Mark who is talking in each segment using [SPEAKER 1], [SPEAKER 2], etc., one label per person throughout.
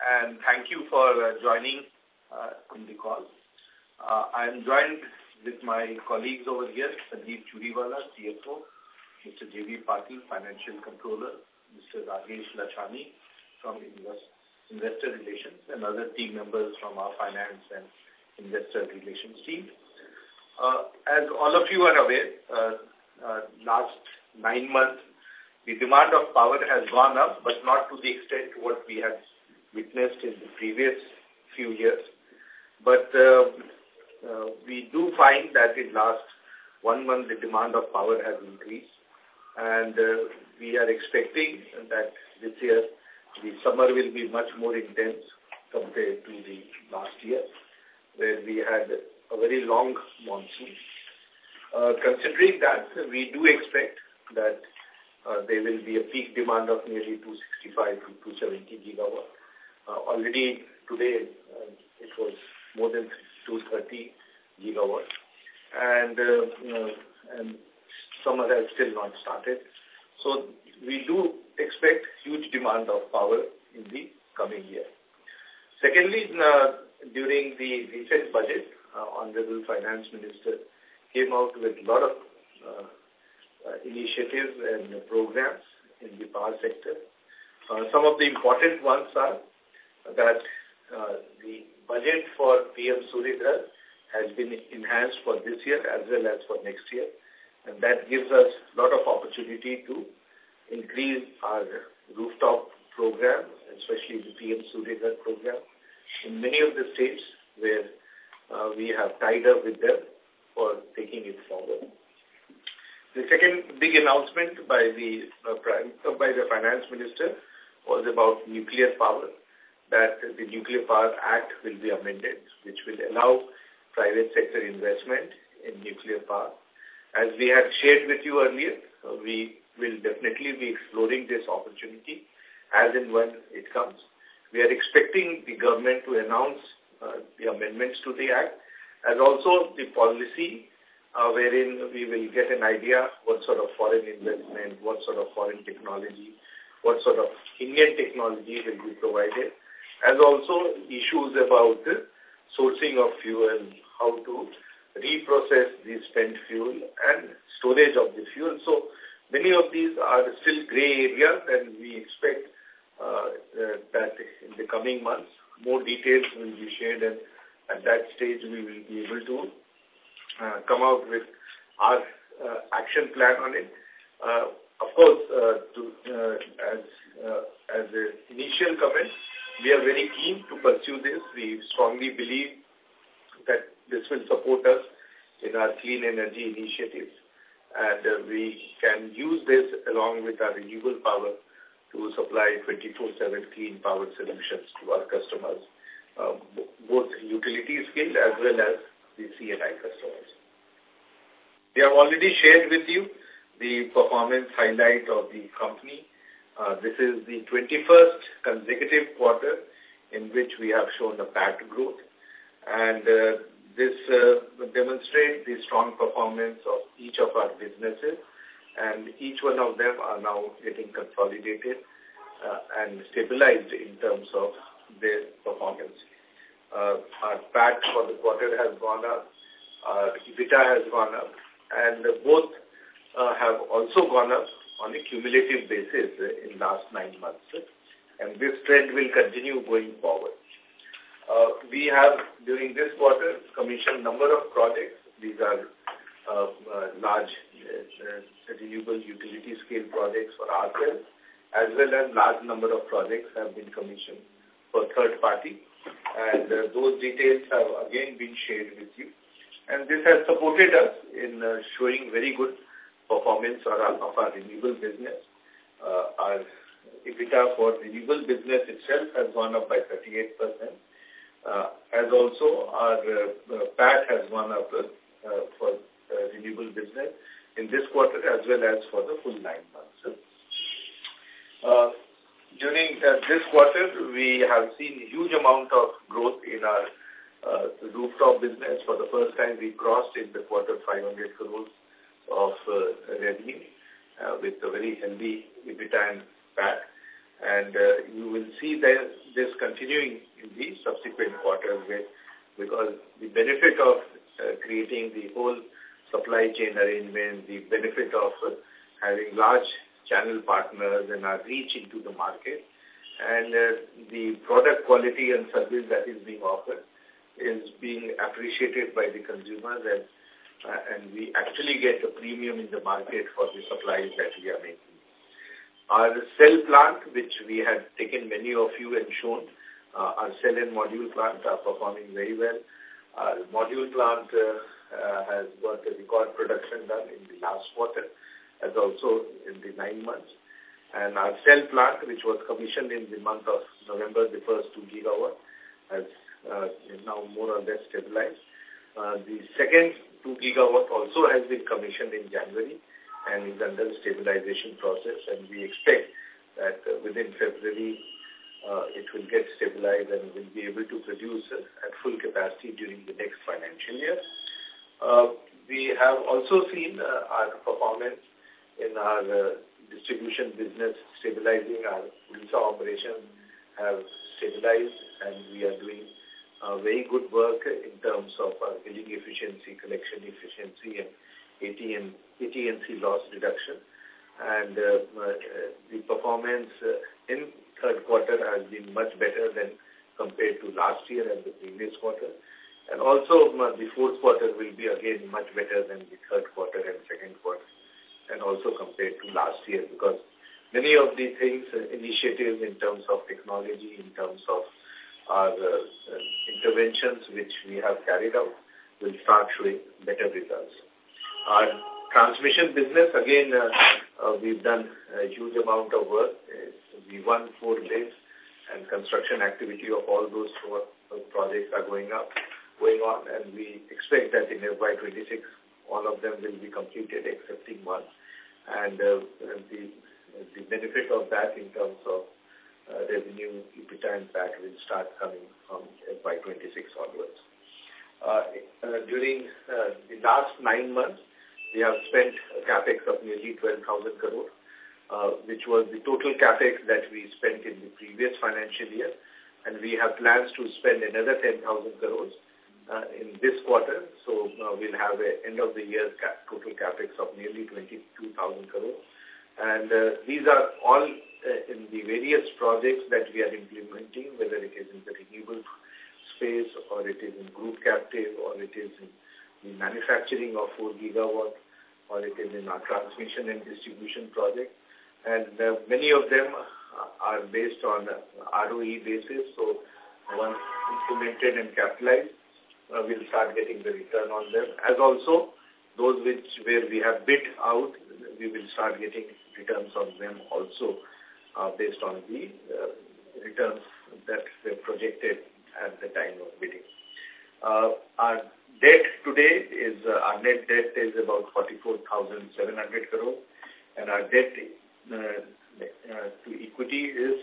[SPEAKER 1] and thank you for joining in the call. I am joined with my colleagues over here, Sanjeev Churiwala, CFO, Mr. J.V. Patil, Financial Controller, Mr. Rajesh Lachani from Investor Relations, and other team members from our Finance and Investor Relations team. As all of you are aware, last 9 months, the demand of power has gone up, but not to the extent what we had witnessed in the previous few years. But we do find that in last 1 month, the demand of power has increased. And we are expecting that this year, the summer will be much more intense compared to the last year, where we had a very long monsoon. Considering that, we do expect that there will be a peak demand of nearly 265 to 270 gigawatt. Already today, it was more than 230 gigawatt. And summer has still not started. So we do expect huge demand of power in the coming year. Secondly, during the recent budget, Honorable Finance Minister came out with a lot of initiatives and programs in the power sector. Some of the important ones are that the budget for PM Surya Ghar has been enhanced for this year as well as for next year. And that gives us a lot of opportunity to increase our rooftop program, especially the PM Surya Ghar program, in many of the states where we have tied up with them for taking it forward. The second big announcement by the Finance Minister was about nuclear power, that the Nuclear Power Act will be amended, which will allow private sector investment in nuclear power. As we had shared with you earlier, we will definitely be exploring this opportunity as and when it comes. We are expecting the government to announce the amendments to the Act, and also the policy wherein we will get an idea what sort of foreign investment, what sort of foreign technology, what sort of Indian technology will be provided, as also issues about the sourcing of fuel, how to reprocess the spent fuel and storage of the fuel. So many of these are still gray areas, and we expect that in the coming months, more details will be shared, and at that stage we will be able to come out with our action plan on it. Of course, as an initial comment, we are very keen to pursue this. We strongly believe that this will support us in our clean energy initiatives, and we can use this along with our renewable power to supply 24/7 clean power solutions to our customers, both utility scale as well as the C&I customers. We have already shared with you the performance highlight of the company. This is the 21st consecutive quarter in which we have shown a PAT growth, and this demonstrates the strong performance of each of our businesses, and each one of them are now getting consolidated and stabilized in terms of their performance. Our PAT for the quarter has gone up, our EBITDA has gone up, and both have also gone up on a cumulative basis in last 9 months. And this trend will continue going forward. We have, during this quarter, commissioned number of projects. These are large renewable utility scale projects for ourselves, as well as large number of projects have been commissioned for third party. And those details have again been shared with you. And this has supported us in showing very good performance of our renewable business. Our EBITDA for renewable business itself has gone up by 38%. As also our PAT has gone up for renewable business in this quarter as well as for the full 9 months. During this quarter, we have seen a huge amount of growth in our rooftop business. For the first time, we crossed in the quarter 500 crores of revenue with a very healthy EBITDA and PAT. And you will see this continuing in the subsequent quarters because the benefit of creating the whole supply chain arrangement, the benefit of having large channel partners and our reach into the market, and the product quality and service that is being offered is being appreciated by the consumers, and we actually get a premium in the market for the supplies that we are making. Our cell plant, which we had taken many of you and shown, our cell and module plant are performing very well. Our module plant has got a record production done in the last quarter, as also in the 9 months. And our cell plant, which was commissioned in the month of November, the first 2 gigawatt, is now more or less stabilized. The second 2 gigawatt also has been commissioned in January and is under the stabilization process, and we expect that within February it will get stabilized and will be able to produce at full capacity during the next financial year. We have also seen our performance in our distribution business stabilizing. Our Odisha operations have stabilized, and we are doing very good work in terms of our billing efficiency, collection efficiency, and AT&C loss reduction. And the performance in third quarter has been much better than compared to last year and the previous quarter. And also the fourth quarter will be again much better than the third quarter and second quarter, and also compared to last year, because many of the things, initiatives in terms of technology, in terms of our interventions which we have carried out, will start showing better results. Our transmission business, again, we've done a huge amount of work. We won 4 bids, and construction activity of all those 4 projects are going on, and we expect that in FY26, all of them will be completed excepting one. And the benefit of that in terms of revenue, EBITDA and PAT will start coming from FY26 onwards. During the last 9 months, we have spent a capex of nearly 12,000 crore, which was the total capex that we spent in the previous financial year. And we have plans to spend another 10,000 crores in this quarter. So we'll have an end of the year total capex of nearly 22,000 crores. And these are all in the various projects that we are implementing, whether it is in the renewable space, or it is in group captive, or it is in the manufacturing of 4 gigawatt, or it is in our transmission and distribution project. And many of them are based on ROE basis. So once implemented and capitalized, we'll start getting the return on them. As also, those where we have bid out, we will start getting returns on them also based on the returns that were projected at the time of bidding. Our debt today is, our net debt is about 44,700 crore, and our debt to equity is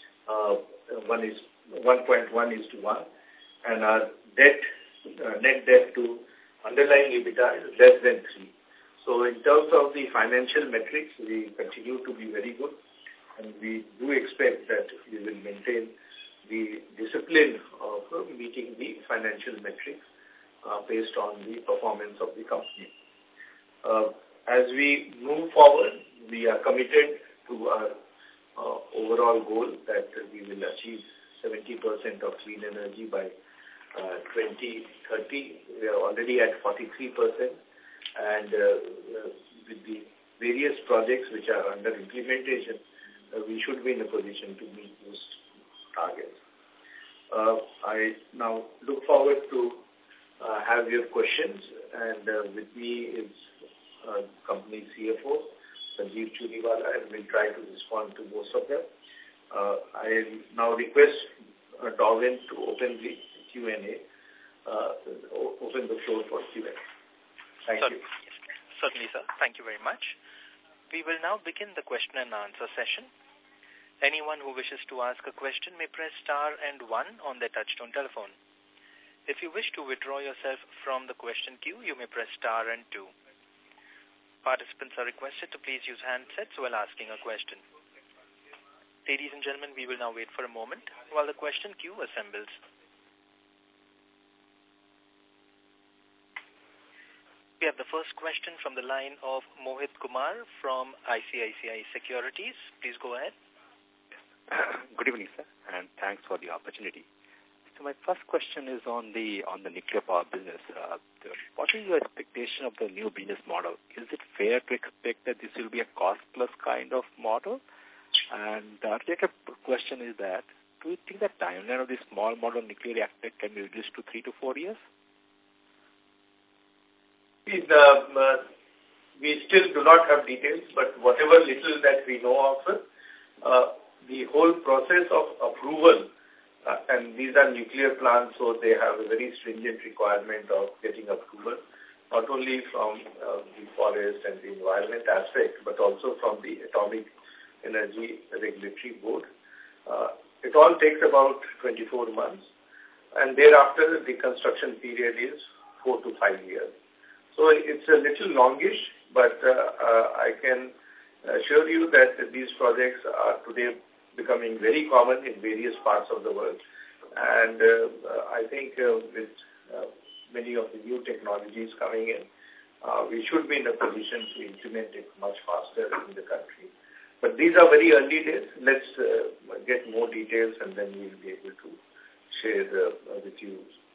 [SPEAKER 1] 1.1:1, and our net debt to underlying EBITDA is less than 3. So in terms of the financial metrics, we continue to be very good, and we do expect that we will maintain the discipline of meeting the financial metrics based on the performance of the company. As we move forward, we are committed to our overall goal that we will achieve 70% of clean energy by 2030. We are already at 43%, and with the various projects which are under implementation, we should be in a position to meet those targets. I now look forward to have your questions, and with me is company CFO, Sanjeev Churiwala, and we'll try to respond to most of them. I now request Darwin to open the Q&A, open the floor for Q&A. Thank you.
[SPEAKER 2] Certainly, sir. Thank you very much. We will now begin the question and answer session. Anyone who wishes to ask a question may press star and 1 on their touchtone telephone. If you wish to withdraw yourself from the question queue, you may press star and 2. Participants are requested to please use handsets while asking a question. Ladies and gentlemen, we will now wait for a moment while the question queue assembles. We have the first question from the line of Mohit Kumar from ICICI Securities. Please go ahead.
[SPEAKER 3] Good evening, sir, and thanks for the opportunity. So my first question is on the nuclear power business. What is your expectation of the new business model? Is it fair to expect that this will be a cost-plus kind of model? And the other question is that, do you think the timeline of this small model nuclear reactor can be reduced to 3 to 4 years?
[SPEAKER 1] We still do not have details, but whatever little that we know of, the whole process of approval, and these are nuclear plants, so they have a very stringent requirement of getting approval, not only from the forest and the environment aspect, but also from the Atomic Energy Regulatory Board. It all takes about 24 months, and thereafter the construction period is 4 to 5 years. So it's a little longish, but I can assure you that these projects are today becoming very common in various parts of the world. And I think with many of the new technologies coming in, we should be in a position to implement it much faster in the country. But these are very early days. Let's get more details, and then we'll be able to share with you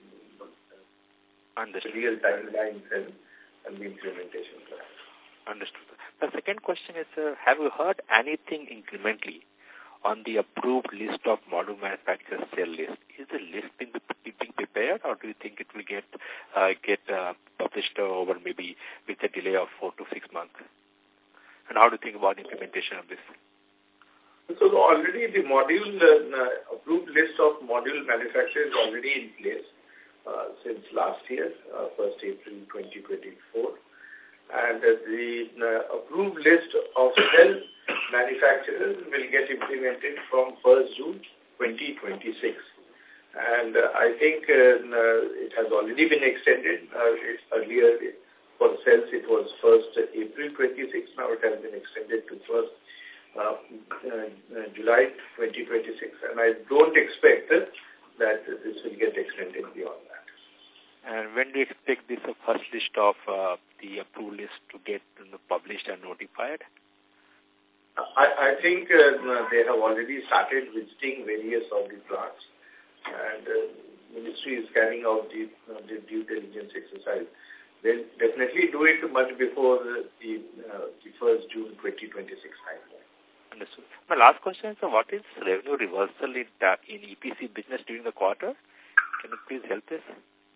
[SPEAKER 1] the real timelines and the implementation plan.
[SPEAKER 3] Understood. The second question is, have you heard anything incrementally on the approved list of module manufacturers' sale list? Is the list being prepared, or do you think it will get published over maybe with a delay of 4 to 6 months? And how do you think about implementation of this?
[SPEAKER 1] So already the approved list of module manufacturers is already in place since last year, 1st April 2024. And the approved list of cell manufacturers will get implemented from 1st June 2026. And I think it has already been extended. Earlier, for cells, it was 1st April 26. Now it has been extended to 1st July 2026. And I don't expect that this will get extended beyond that.
[SPEAKER 3] And when do you expect this first list of the approved list to get published and notified?
[SPEAKER 1] I think they have already started visiting various of the plants, and Ministry is carrying out the due diligence exercise. They'll definitely do it much before the 1st June 2026 timeline.
[SPEAKER 3] Understood. My last question is, what is revenue reversal in EPC business during the quarter? Can you please help us?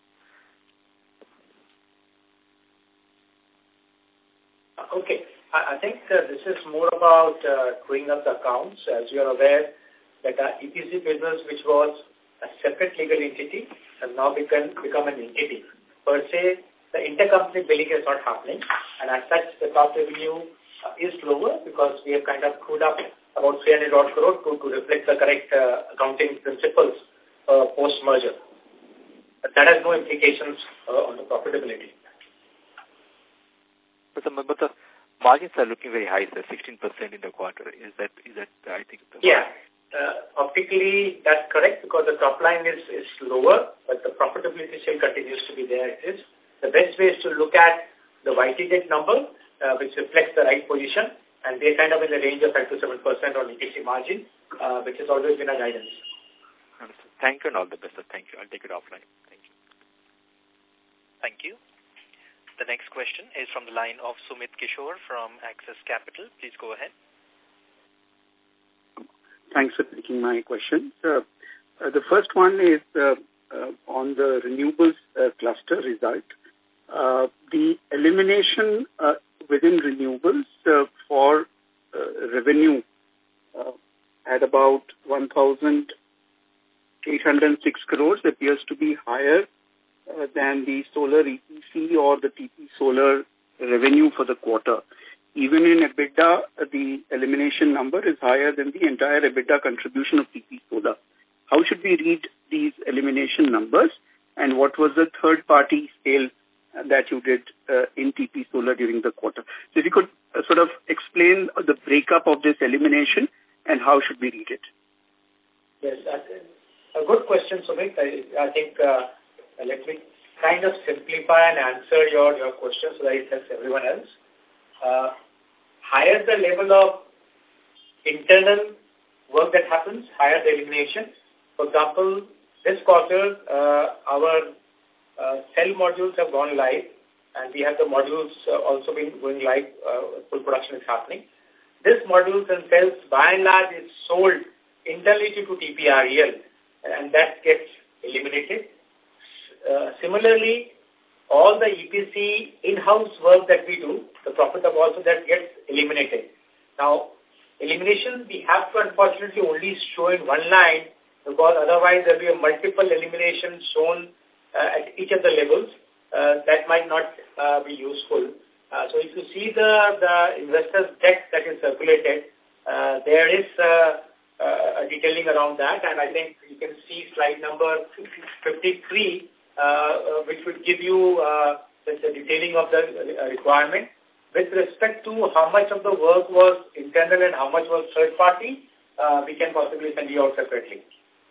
[SPEAKER 4] Okay. I think this is more about cleaning up the accounts. As you are aware, that our EPC business, which was a separate legal entity, has now become an entity. Per se, the intercompany billing is not happening, and as such, the top revenue is lower because we have kind of screwed up about 300 odd crore to reflect the correct accounting principles post-merger. But that has no implications on the profitability.
[SPEAKER 3] But the margins are looking very high, sir, 16% in the quarter. Is that I think?
[SPEAKER 4] Yeah. Optically, that's correct because the top line is lower, but the profitability still continues to be there. It is. The best way is to look at the YTD number, which reflects the right position, and they're kind of in the range of 5 to 7% on EPC margin, which has always been our guidance.
[SPEAKER 3] Understood. Thank you and all the best, sir. Thank you. I'll take it offline. Thank you.
[SPEAKER 2] Thank you. The next question is from the line of Sumit Kishore from Axis Capital. Please go ahead.
[SPEAKER 5] Thanks for taking my question. The first one is on the renewables cluster result. The elimination within renewables for revenue at about 1,806 crores appears to be higher than the solar EPC or the TP solar revenue for the quarter. Even in EBITDA, the elimination number is higher than the entire EBITDA contribution of TP solar. How should we read these elimination numbers? And what was the third-party sale that you did in TP solar during the quarter? So if you could sort of explain the breakup of this elimination and how should we read it?
[SPEAKER 4] Yes, a good question, Sumit. I think let me kind of simplify and answer your question so that it helps everyone else. Higher the level of internal work that happens, higher the elimination. For example, this quarter, our cell modules have gone live, and we have the modules also been going live, full production is happening. This modules and cells, by and large, is sold internally to TPREL, and that gets eliminated. Similarly, all the EPC in-house work that we do, the profit of also that gets eliminated. Now, elimination we have to unfortunately only show in one line, because otherwise there will be a multiple elimination shown at each of the levels. That might not be useful. So if you see the investor's deck that is circulated, there is a detailing around that, and I think you can see slide number 53, which would give you the detailing of the requirement. With respect to how much of the work was internal and how much was third party, we can possibly send you out separately.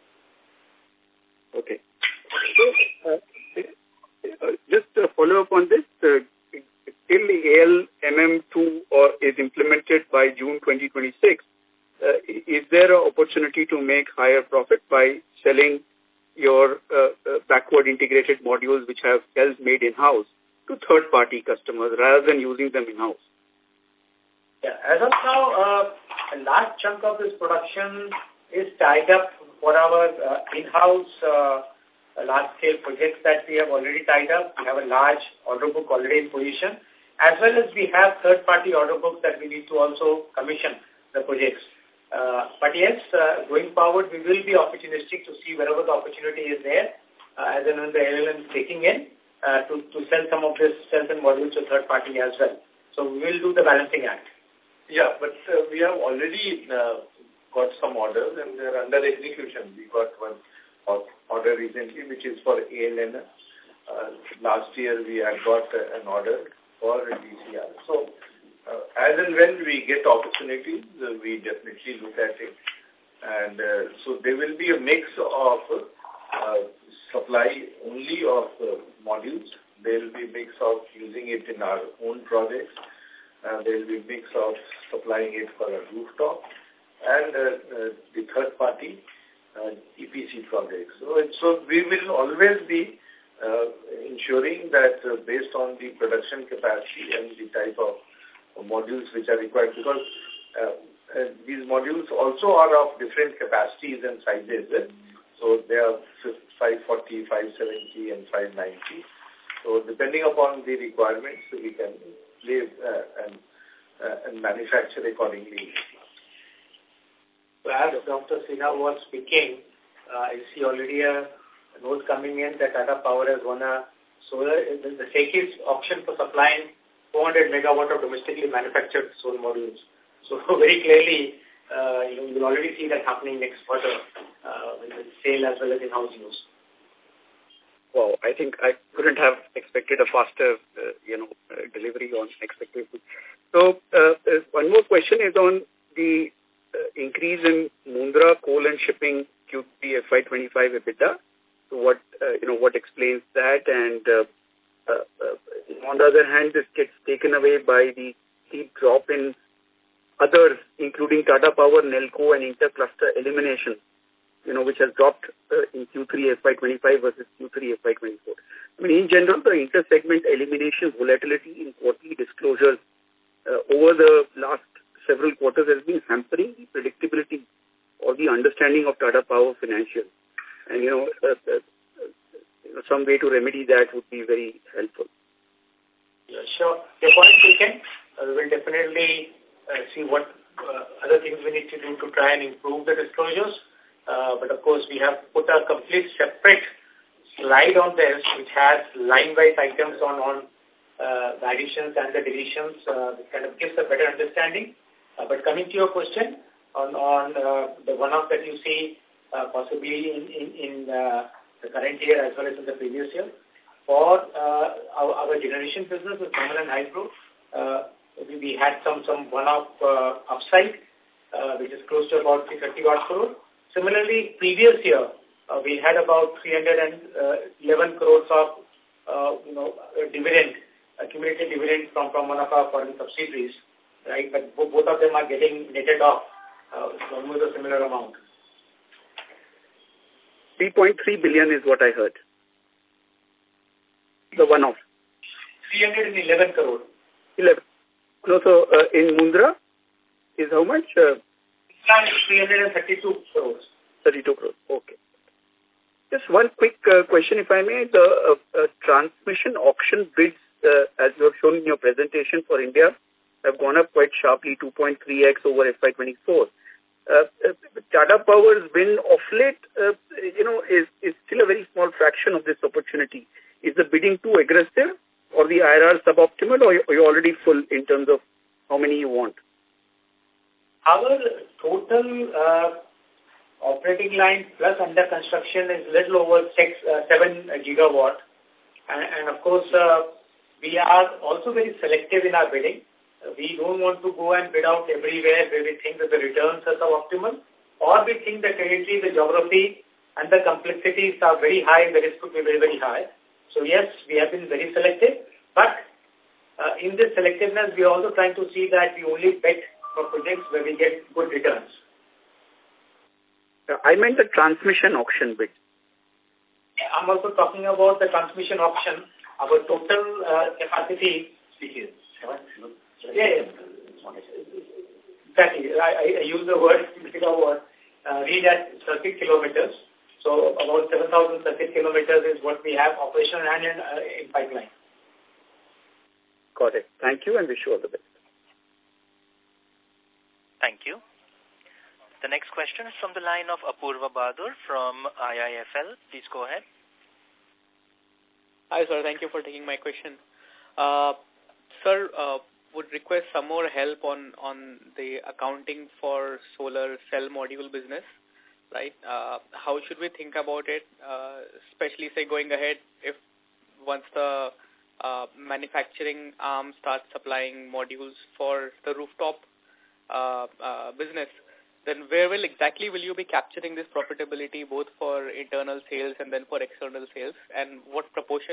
[SPEAKER 5] Okay. So, just a follow up on this, till the ALMM2 is implemented by June 2026, is there an opportunity to make higher profit by selling your backward integrated modules which have cells made in-house to third-party customers rather than using them in-house?
[SPEAKER 4] Yeah, as of now, a large chunk of this production is tied up for our in-house large-scale projects that we have already tied up. We have a large order book already in position, as well as we have third-party order books that we need to also commission the projects. But yes, going forward, we will be opportunistic to see wherever the opportunity is there, as and when the ALMM is taking in, to sell some of this cells and modules to third party as well. So we will do the balancing act.
[SPEAKER 1] Yeah, but we have already got some orders and they're under execution. We got one order recently, which is for ALMM. Last year we had got an order for DCR. So as and when we get opportunities, we definitely look at it. And so there will be a mix of supply only of modules. There will be a mix of using it in our own projects. There will be a mix of supplying it for a rooftop and the third party EPC projects. So we will always be ensuring that based on the production capacity and the type of modules which are required, because these modules also are of different capacities and sizes. So they are 540, 570 and 590. So depending upon the requirements, we can play and manufacture accordingly.
[SPEAKER 4] So as Dr. Sinha was speaking, I see already a note coming in that Tata Power has won a solar, the SECI's auction for supplying 400 megawatt of domestically manufactured solar modules. So very clearly, you will already see that happening next quarter with the sale as well as in-house use.
[SPEAKER 5] Wow, I think I couldn't have expected a faster, delivery on expected. So one more question is on the increase in Mundra coal and shipping Q3 FY25 EBITDA. So what explains that? And on the other hand, this gets taken away by the steep drop in others, including Tata Power, Nelco, and intercluster elimination, which has dropped in Q3 FY25 versus Q3 FY24. I mean, in general, the inter-segment elimination volatility in quarterly disclosures over the last several quarters has been hampering the predictability or the understanding of Tata Power financials. And, some way to remedy that would be very helpful.
[SPEAKER 4] Yeah, sure. Your point taken. We will definitely see what other things we need to do to try and improve the disclosures. But of course, we have put a complete separate slide on this, which has line-wise items on the additions and the deletions. It kind of gives a better understanding. But coming to your question on the one-off that you see possibly in the current year as well as in the previous year, for our generation business with thermal and hydro, we had some one-off upside. which is close to about 330 odd crore. Similarly, previous year, we had about 311 crores of, dividend, accumulated dividend from one of our foreign subsidiaries, right? But both of them are getting netted off, almost a similar amount.
[SPEAKER 5] 3.3 billion is what I heard. The one-off.
[SPEAKER 4] 311 crore.
[SPEAKER 5] 11. No, so in Mundra is how much?
[SPEAKER 4] 332 crores.
[SPEAKER 5] 32 crores, okay. Just one quick question, if I may. The transmission auction bids, as you have shown in your presentation for India, have gone up quite sharply, 2.3x over FY24. Tata Power's win of late, is still a very small fraction of this opportunity. Is the bidding too aggressive, or the IRR suboptimal, or you're already full in terms of how many you want?
[SPEAKER 4] Our total operating line plus under construction is little over 7 gigawatt. And of course, we are also very selective in our bidding. We don't want to go and bid out everywhere where we think that the returns are suboptimal, or we think that currently the geography and the complexities are very high, the risk could be very, very high. So yes, we have been very selective, but in this selectiveness, we are also trying to see that we only bet for projects where we get good returns.
[SPEAKER 5] I meant the transmission auction bid.
[SPEAKER 4] I'm also talking about the transmission auction. Our total capacity is... Yeah. Exactly. I use the word gigawatt, read at circuit kilometers. So about 7,000 circuit kilometers is what we have operational and in pipeline.
[SPEAKER 5] Got it. Thank you and wish you all the best.
[SPEAKER 2] Thank you. The next question is from the line of Apurva Bahadur from IIFL. Please go ahead.
[SPEAKER 6] Hi, sir. Thank you for taking my question. Sir, would request some more help on the accounting for solar cell module business, right? How should we think about it, especially, say, going ahead, if once the manufacturing arm starts supplying modules for the rooftop business, then where exactly will you be capturing this profitability both for internal sales and then for external sales, and what proportion?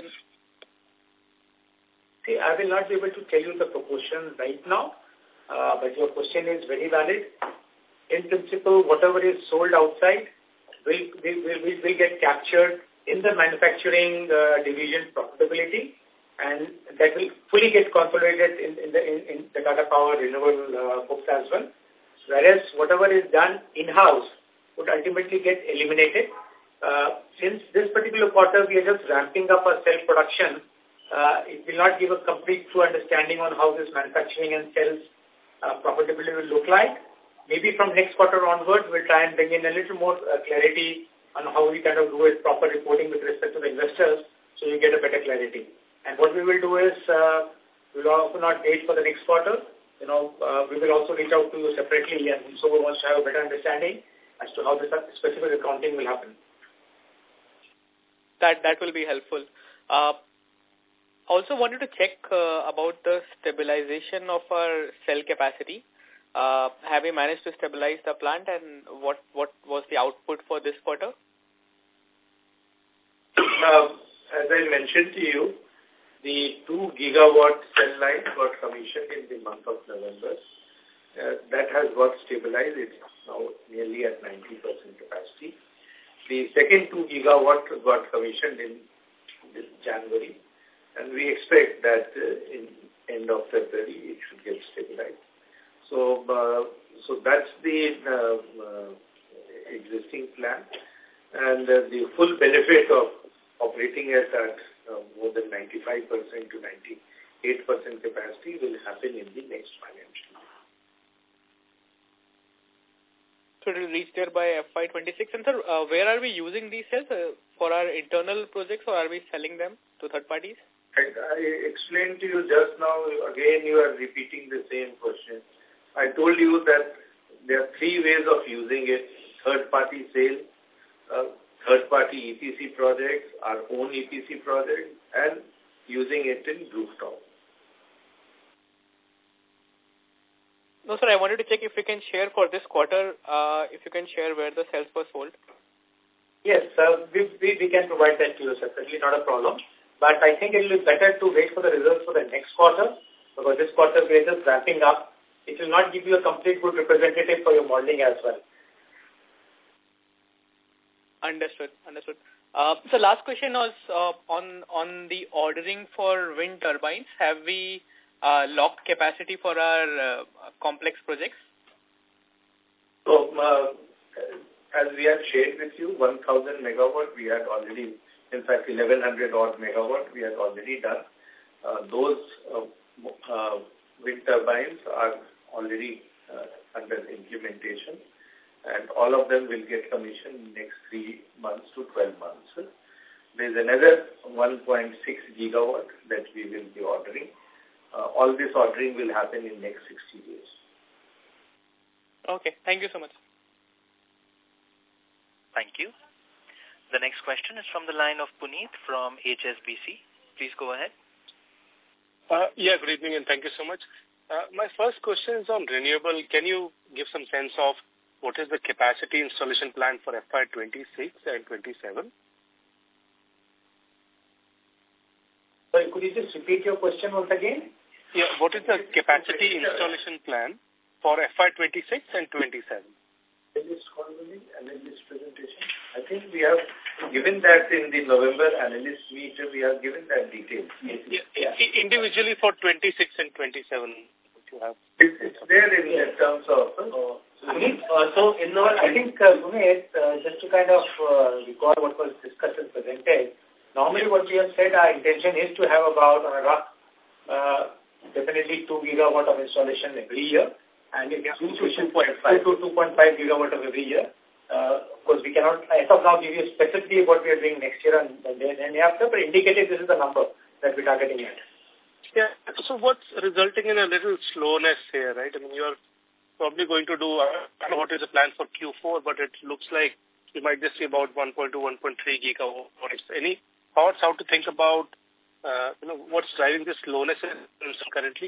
[SPEAKER 4] See, I will not be able to tell you the proportion right now, but your question is very valid. In principle, whatever is sold outside will get captured in the manufacturing division profitability, and that will fully get consolidated in the Tata Power renewable books as well. Whereas whatever is done in-house would ultimately get eliminated. Since this particular quarter we are just ramping up our cell production, it will not give a complete true understanding on how this manufacturing and sales profitability will look like. Maybe from next quarter onwards, we'll try and bring in a little more clarity on how we kind of do a proper reporting with respect to the investors, so you get a better clarity. And what we will do is, we'll also not wait for the next quarter. We will also reach out to you separately, and so we want to have a better understanding as to how this specific accounting will happen.
[SPEAKER 6] That will be helpful. Also wanted to check about the stabilization of our cell capacity. Have we managed to stabilize the plant, and what was the output for this quarter?
[SPEAKER 1] As I mentioned to you, the 2 gigawatt cell line got commissioned in the month of November. That has got stabilized. It's now nearly at 90% capacity. The second 2 gigawatt got commissioned in this January, and we expect that in end of February it should get stabilized. So that's the existing plan, and the full benefit of operating at more than 95% to 98% capacity will happen in the next financial year.
[SPEAKER 6] So it will reach there by FY26. And sir, where are we using these cells? For our internal projects, or are we selling them to third parties?
[SPEAKER 1] I explained to you just now. Again, you are repeating the same question. I told you that there are 3 ways of using it: third-party sale, third-party EPC projects, our own EPC projects, and using it in rooftop.
[SPEAKER 6] No, sir, I wanted to check if you can share for this quarter, if you can share where the cells were sold.
[SPEAKER 4] Yes, we can provide that to you separately, not a problem. But I think it will be better to wait for the results for the next quarter, because this quarter we are just ramping up. It will not give you a complete good representative for your modeling as well.
[SPEAKER 6] Understood. So last question was on the ordering for wind turbines. Have we locked capacity for our complex projects?
[SPEAKER 1] So, as we have shared with you, 1,000 megawatt we had already, in fact 1,100 odd megawatt we had already done. Those wind turbines are already under implementation, and all of them will get commissioned in next 3 months to 12 months. There's another 1.6 gigawatt that we will be ordering. All this ordering will happen in next 60 days.
[SPEAKER 6] Okay, thank you so much.
[SPEAKER 2] Thank you. The next question is from the line of Puneet from HSBC. Please go ahead.
[SPEAKER 7] Yeah, good evening and thank you so much. My first question is on renewable. Can you give some sense of what is the capacity installation plan for FY26 and 27?
[SPEAKER 4] Sorry, could you just repeat your question once again?
[SPEAKER 7] Yeah, what is the capacity installation plan for FY26 and 27?
[SPEAKER 1] Analyst presentation. I think we have given that in the November analyst meet. We have given that detail.
[SPEAKER 7] Yeah. Individually for 26 and 27, what you have?
[SPEAKER 1] It's there in terms of.
[SPEAKER 4] So in our, I think, Puneet, just to kind of recall what was discussed and presented. Normally, what we have said, our intention is to have about on a rough, definitely 2 gigawatt of installation every year. And it's 2 to 2.5 gigawatt of every year. Of course, we cannot, as of now, give you specifically what we are doing next year and then after, but indicated this is the number that we're targeting at.
[SPEAKER 7] Yeah. So what's resulting in a little slowness here, right? I mean, you're probably going to do, I don't know what is the plan for Q4, but it looks like you might just see about 1.2, 1.3 gigawatts. Any thoughts how to think about, what's driving this slowness currently?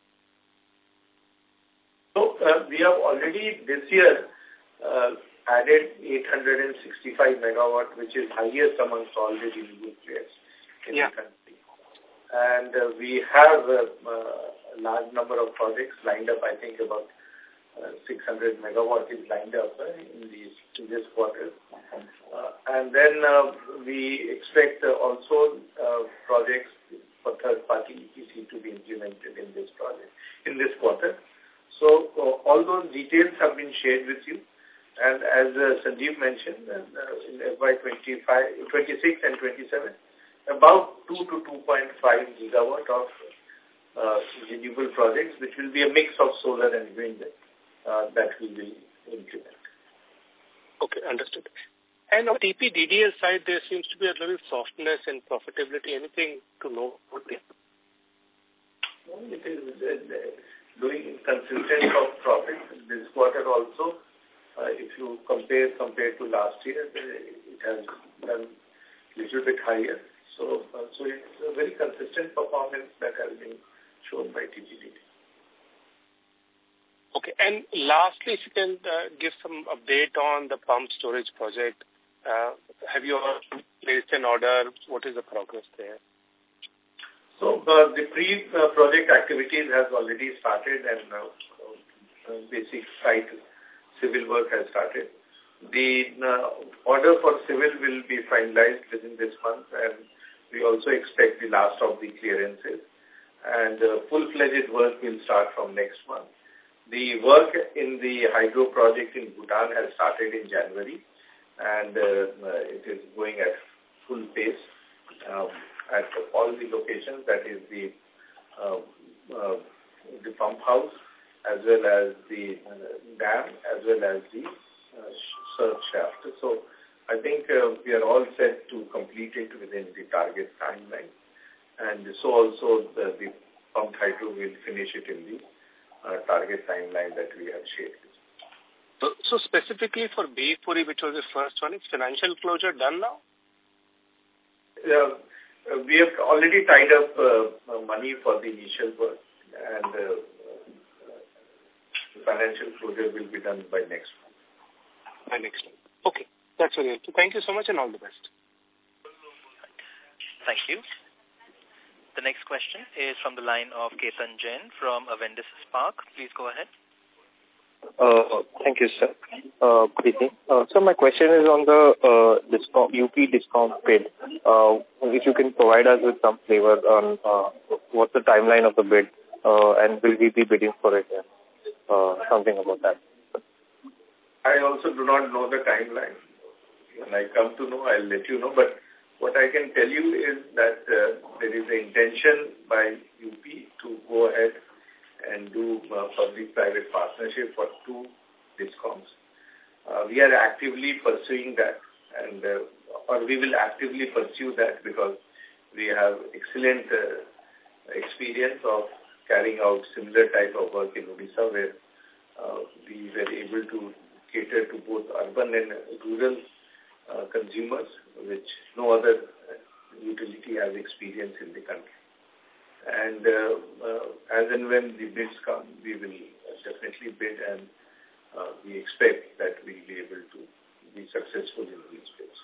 [SPEAKER 7] So,
[SPEAKER 1] we have already this year added 865 megawatt, which is highest amongst all the renewable players in the country. And we have a large number of projects lined up. I think about 600 megawatt is lined up in this quarter. And then we expect also projects for third-party EPC to be implemented in this project, in this quarter. So all those details have been shared with you. And as Sanjeev mentioned, in FY26 and 27, about 2 to 2.5 gigawatt of renewable projects, which will be a mix of solar and wind that we will implement. Okay, understood. And on TPDDL side, there seems to be a little softness in profitability. Anything to know about it? No, it is doing consistent of profit this quarter also. If you compare to last year, it has done a little bit higher. So it's a very consistent performance that has been shown by TPDDL. Okay. And lastly, if you can give some update on the pump storage project. Have you placed an order? What is the progress there? So the pre-project activities has already started and basic site civil work has started. The order for civil will be finalized within this month, and we also expect the last of the clearances. And full-fledged work will start from next month. The work in the hydro project in Bhutan has started in January, and it is going at full pace at all the locations. That is the pump house, as well as the dam, as well as the surge shaft. So I think we are all set to complete it within the target timeline. And so also the pumped hydro will finish it in the target timeline that we have shared. So specifically for Bhivpuri, which was the first one, is financial closure done now? We have already tied up money for the initial work, and the financial closure will be done by next month.
[SPEAKER 7] By next month. Okay. That's very helpful. Thank you so much and all the best.
[SPEAKER 2] Thank you. The next question is from the line of Ketan Jain from Avendus Spark. Please go ahead.
[SPEAKER 8] Thank you, sir. Good evening. So my question is on the UP discount bid. If you can provide us with some flavor on what's the timeline of the bid and will we be bidding for it? Something about that.
[SPEAKER 1] I also do not know the timeline. When I come to know, I'll let you know. But what I can tell you is that there is an intention by UP to go ahead and do public-private partnership for 2 discoms. We are actively pursuing that, and or we will actively pursue that because we have excellent experience of carrying out similar type of work in Odisha, where we were able to cater to both urban and rural consumers, which no other utility has experience in the country. And as and when the bids come, we will definitely bid, and we expect that we'll be able to be successful in these bids.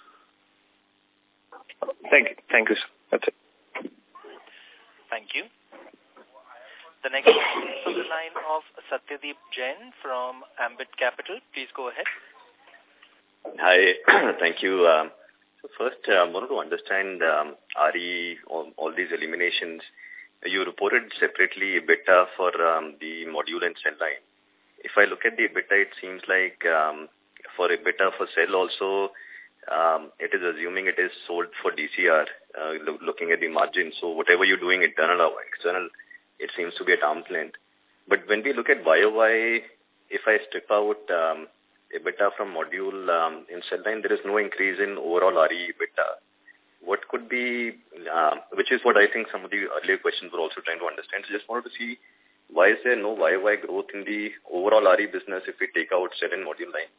[SPEAKER 8] Thank you. Thank you, sir. That's it.
[SPEAKER 2] Thank you. The next question is from the line of Satyadeep Jain from Ambit Capital. Please go ahead.
[SPEAKER 9] Hi, thank you. So first, I wanted to understand RE, all these eliminations. You reported separately EBITDA for the module and cell line. If I look at the EBITDA, it seems like for EBITDA for cell also, it is assuming it is sold for DCR, looking at the margin. So whatever you're doing, internal or external, it seems to be at arm's length. But when we look at YOY, if I strip out EBITDA from module in cell line, there is no increase in overall RE EBITDA. What could be, which is what I think some of the earlier questions were also trying to understand. So just wanted to see, why is there no YOY growth in the overall RE business if we take out cell and module line?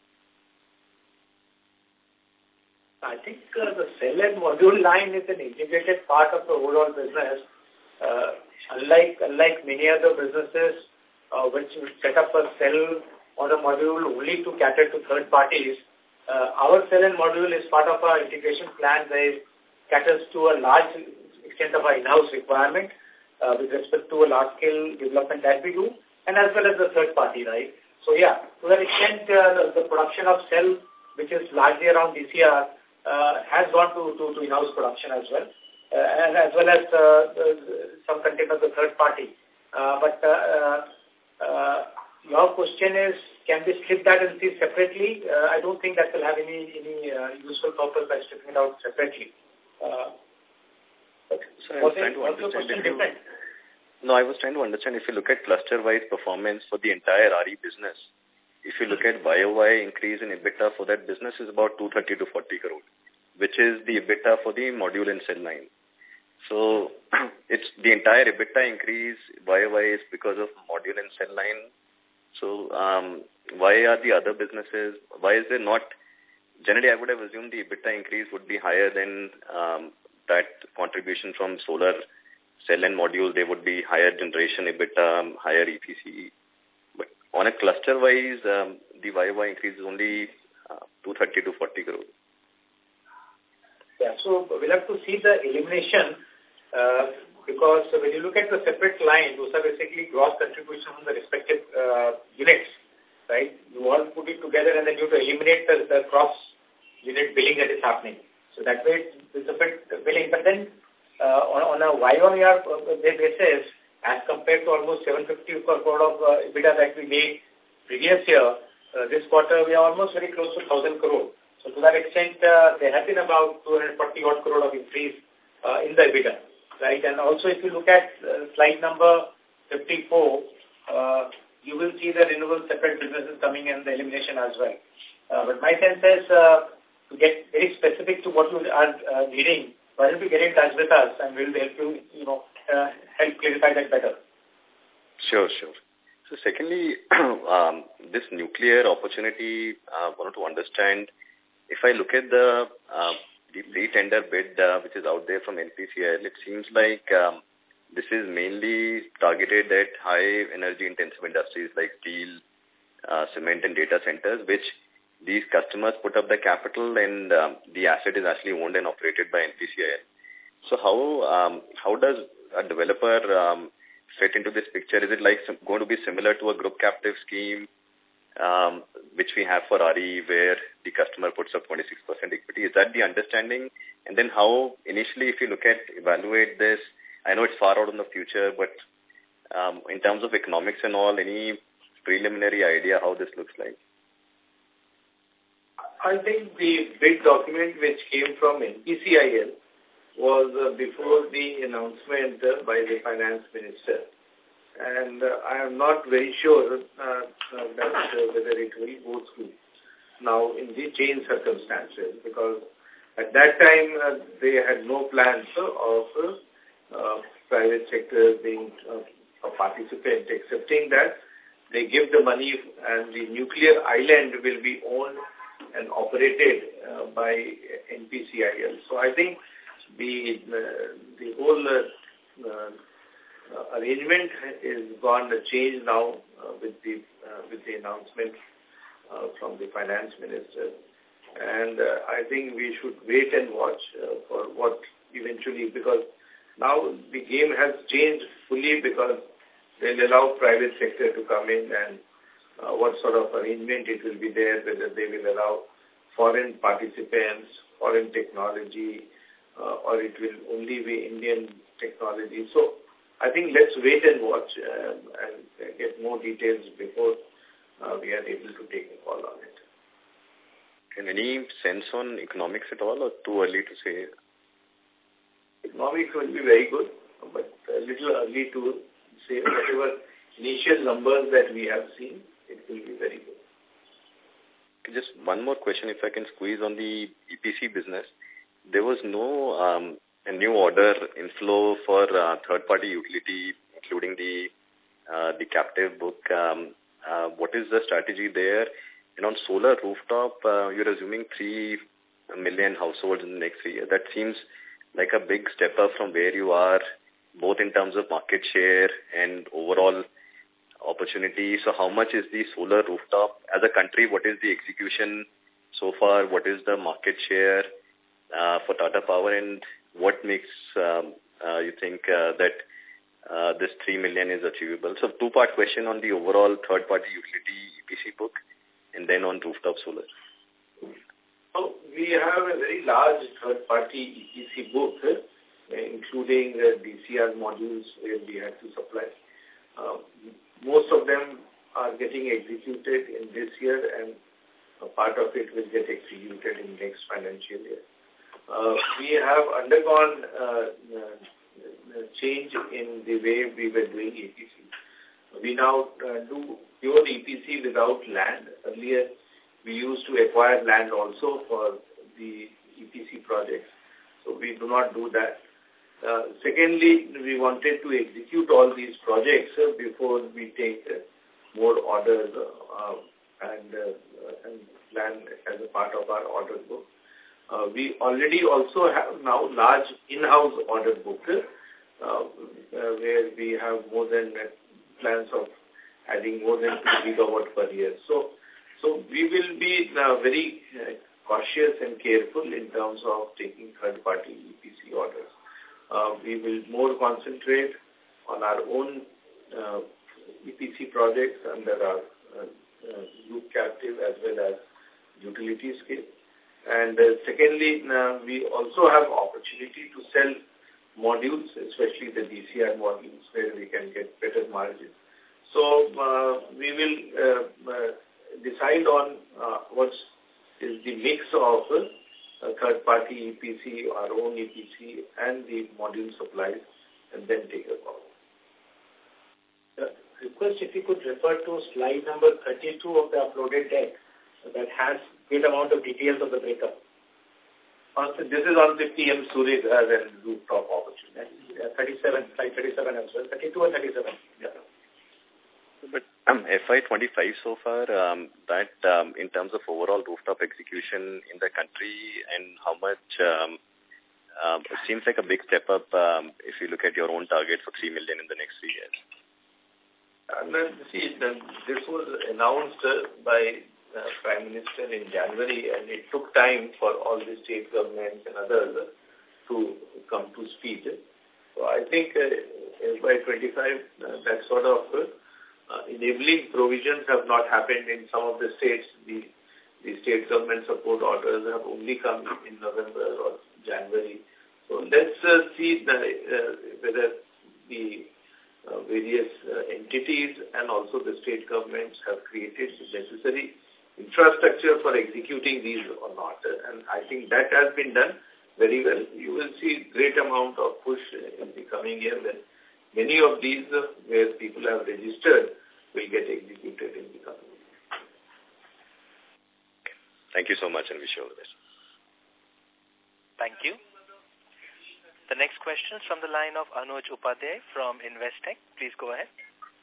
[SPEAKER 4] I think the cell and module line is an integrated part of the overall business. Unlike many other businesses which set up a cell or a module only to cater to third parties, our cell and module is part of our integration plan where it caters to a large extent of our in-house requirement with respect to a large-scale development that we do, and as well as the third party, right? So yeah, to that extent, the production of cell, which is largely around DCR, has gone to in-house production as well, and as well as some content of the third party. But your question is, can we strip that and see separately? I don't think that will have any useful purpose by stripping it out separately.
[SPEAKER 9] So I was trying to understand No, I was trying to understand if you look at cluster-wise performance for the entire RE business, if you look at YOY increase in EBITDA for that business is about 230 to 40 crore, which is the EBITDA for the module and cell line. So it's the entire EBITDA increase YOY is because of module and cell line. So why are the other businesses, why is there not, generally I would have assumed the EBITDA increase would be higher than that contribution from solar, cell and module, they would be higher generation EBITDA, higher EPC. But on a cluster-wise, the YOY increase is only 230 to 40 crore.
[SPEAKER 4] Yeah, so we'll have to see the elimination because when you look at the separate line, those are basically gross contributions from the respective units, right? You all put it together and then you have to eliminate the cross-unit billing that is happening. So that way it's a bit billing. But then on a YOY basis, as compared to almost 750 crore of EBITDA that we made previous year, this quarter we are almost very close to 1,000 crore. So to that extent, there has been about 240 odd crore of increase in the EBITDA, right? And also if you look at slide number 54, you will see the renewable separate businesses coming in the elimination as well. But my sense is to get very specific to what you are needing, why don't you get in touch with us and we'll help you, help clarify that better.
[SPEAKER 9] Sure. So secondly, this nuclear opportunity, I wanted to understand, if I look at the pre-tender bid which is out there from NPCIL, it seems like this is mainly targeted at high energy intensive industries like steel, cement and data centers, which these customers put up the capital and the asset is actually owned and operated by NPCIL. So how does a developer fit into this picture? Is it like going to be similar to a group captive scheme, which we have for RE, where the customer puts up 26% equity? Is that the understanding? And then how, initially, if you evaluate this, I know it's far out in the future, but in terms of economics and all, any preliminary idea how this looks like?
[SPEAKER 1] I think the bid document which came from NPCIL was before the announcement by the finance minister. And I am not very sure that whether it will go through now in the changed circumstances, because at that time they had no plans of private sector being a participant, excepting that they give the money and the nuclear island will be owned and operated by NPCIL. So I think the whole arrangement is gone changed now with the announcement from the finance minister, and I think we should wait and watch for what eventually, because now the game has changed fully, because they'll allow private sector to come in, and what sort of arrangement it will be there, whether they will allow foreign participants, foreign technology, or it will only be Indian technology. So I think let's wait and watch and get more details before we are able to take a call on it.
[SPEAKER 9] And any sense on economics at all, or too early to say?
[SPEAKER 1] Economics will be very good, but a little early to say. Whatever initial numbers that we have seen, it will be very good.
[SPEAKER 9] Just one more question, if I can squeeze on the EPC business. There was no a new order inflow for third-party utility, including the captive book. What is the strategy there? And on solar rooftop, you're assuming 3 million households in the next 3 years. That seems like a big step up from where you are, both in terms of market share and overall opportunity. So how much is the solar rooftop? As a country, what is the execution so far? What is the market share for Tata Power? And what makes you think that this 3 million is achievable? So two-part question on the overall third-party utility EPC book, and then on rooftop solar.
[SPEAKER 1] So we have a very large third-party EPC book, including DCR modules where we have to supply. Most of them are getting executed in this year, and a part of it will get executed in next financial year. We have undergone change in the way we were doing EPC. We now do pure EPC without land. Earlier, we used to acquire land also for the EPC projects. So we do not do that. Secondly, we wanted to execute all these projects before we take more orders and land as a part of our order book. We already also have now large in-house order book where we have more than plans of adding more than 2 gigawatt per year. So we will be very cautious and careful in terms of taking third-party EPC orders. We will more concentrate on our own EPC projects under our group captive as well as utility scale. And secondly, we also have opportunity to sell modules, especially the DCR modules, where we can get better margins. So we will decide on what is the mix of third-party EPC, our own EPC, and the module supplies, and then take a call.
[SPEAKER 4] Request if you could refer to slide number 32 of the uploaded deck that has great amount of details of the breakup.
[SPEAKER 1] So this is on the PM Surya and rooftop opportunity.
[SPEAKER 4] 37, slide 37 as well, 32 and 37. Yeah.
[SPEAKER 9] But FY25 so far, that in terms of overall rooftop execution in the country, and how much, it seems like a big step up if you look at your own target for 3 million in the next 3 years.
[SPEAKER 1] And then, see, this was announced by Prime Minister in January, and it took time for all the state governments and others to come to speed. So I think by 25, that sort of enabling provisions have not happened in some of the states. The state government support orders have only come in November or January. So let's see whether the various entities and also the state governments have created the necessary infrastructure for executing these or not. And I think that has been done very well. You will see great amount of push in the coming year when many of these where people have registered will get executed in the coming year.
[SPEAKER 9] Thank you so much and wish you all the best.
[SPEAKER 2] Thank you. The next question is from the line of Anuj Upadhyay from Investec. Please go ahead.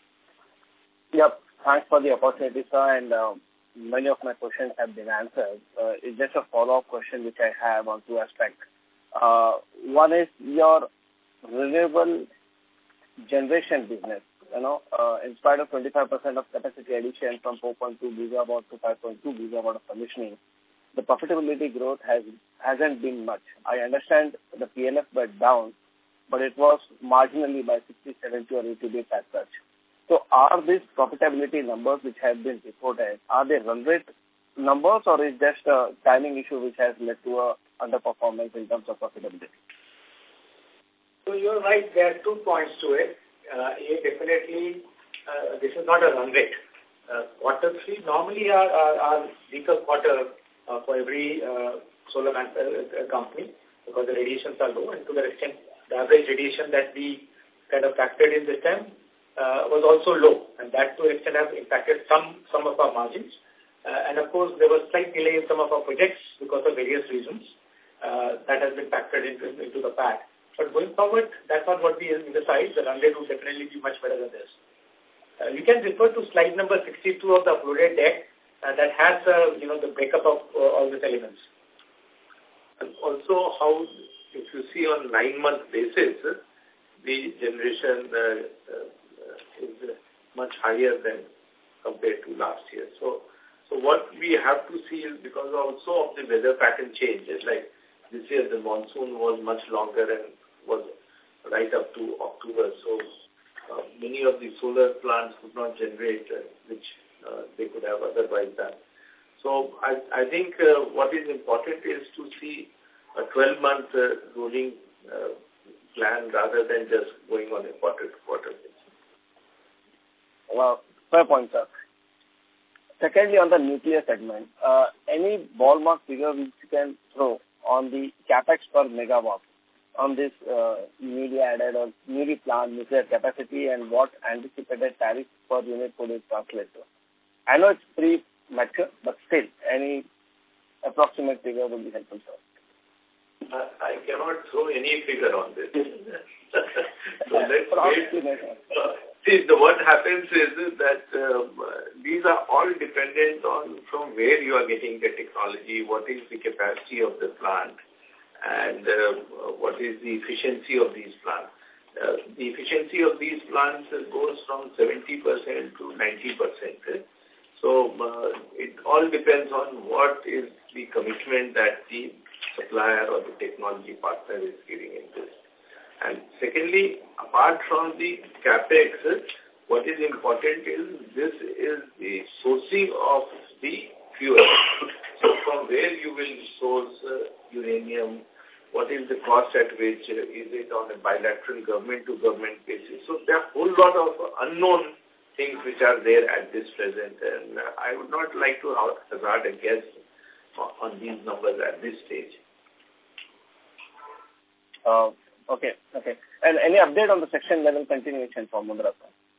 [SPEAKER 10] Yep. Thanks for the opportunity, sir, and many of my questions have been answered. It's just a follow-up question which I have on two aspects. One is your renewable generation business. In spite of 25% of capacity addition from 4.2 gigawatt to 5.2 gigawatt of commissioning, the profitability growth hasn't been much. I understand the PLF went down, but it was marginally by 60, 70 or 80 basis as such. So are these profitability numbers which have been reported, are they run rate numbers or is just a timing issue which has led to a underperformance in terms of profitability?
[SPEAKER 4] So you're right, there are 2 points to it. Definitely, this is not a run rate. Quarter 3 normally are weaker quarter for every solar company because the radiations are low, and to that extent, the average radiation that we kind of factored in this time was also low, and that to an extent has impacted some of our margins. And of course, there was slight delay in some of our projects because of various reasons. That has been factored into the PAT. But going forward, that's not what we decide. The run rate will definitely be much better than this. You can refer to slide number 62 of the uploaded deck that has the breakup of all these elements.
[SPEAKER 1] And also, how if you see on 9-month basis, the generation is much higher than compared to last year. So what we have to see is because also of the weather pattern changes, like this year the monsoon was much longer and was right up to October. So many of the solar plants could not generate, which they could have otherwise done. So I think what is important is to see a 12-month rolling plan rather than just going on a quarter-to-quarter basis.
[SPEAKER 10] Well, fair point, sir. Secondly, on the nuclear segment, any ballpark figure which you can throw on the capex per megawatt on this newly added or newly planned nuclear capacity and what anticipated tariff per unit could it translate to? I know it's premature, but still, any approximate figure would be helpful, sir.
[SPEAKER 1] I cannot throw any figure on this. So let's wait. See, what happens is that these are all dependent on from where you are getting the technology, what is the capacity of the plant, and what is the efficiency of these plants. The efficiency of these plants goes from 70% to 90%. So it all depends on what is the commitment that the supplier or the technology partner is giving in this. And secondly, apart from the capex, what is important is this is the sourcing of the fuel. So from where you will source uranium, what is the cost at which, is it on a bilateral government-to-government basis? So there are a whole lot of unknown things which are there at this present, and I would not like to hazard a guess on these numbers at this stage.
[SPEAKER 10] Okay. And any update on the section level continuation for Mundra?